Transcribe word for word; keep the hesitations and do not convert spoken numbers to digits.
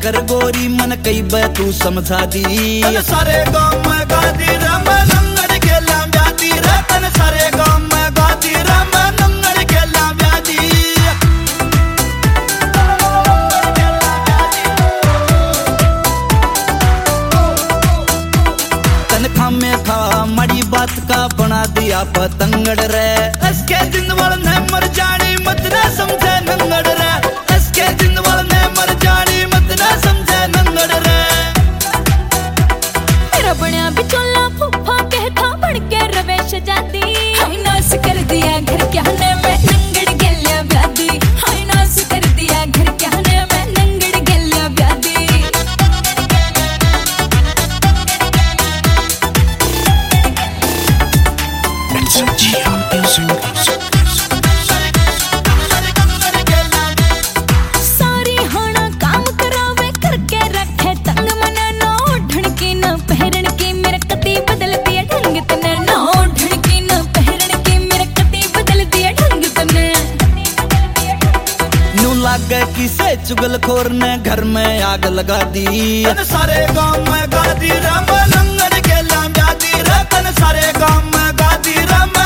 कर गोरी मन कई बे तू समझा दी। सारे गाँव में गाती रे मैं नंगड़ गेला ब्याती रे, तन सारे गाँव में गाती रे मैं नंगड़ गेला ब्याती। तनखा में था मड़ी बात का बना दिया पतंगड़ रे, इसके जिंदवाल ने मर जानी मत ना समझे नंगड़ रे, इसके जिंदवाल ने मर जानी मत ना समझे नंगड़ रे। मेरा बनिया बिचौला फूफा कहता बन के रवेश जाती, हाय नास कर दिया घर क्या ने मैं नंगड़ गेल्या ब्यादी, हाय नास कर दिया घर क्या ने मैं नंगड़ गेल्या ब्यादी। सारी हाना काम करावे करके रखे तंग मने, नो ढणकी न पहरन की मेरा कती बदल दिया ढंग तने, नो ढणकी न पहरन की मेरा कती बदल दिया ढंग तने। नू लागे किसे चुगलखोर ने घर में आग लगा दी, तन सारे गाँव में गाती रे मैं नंगड़ गेला ब्याती रे, तन सारे गाँव में गाती रे मैं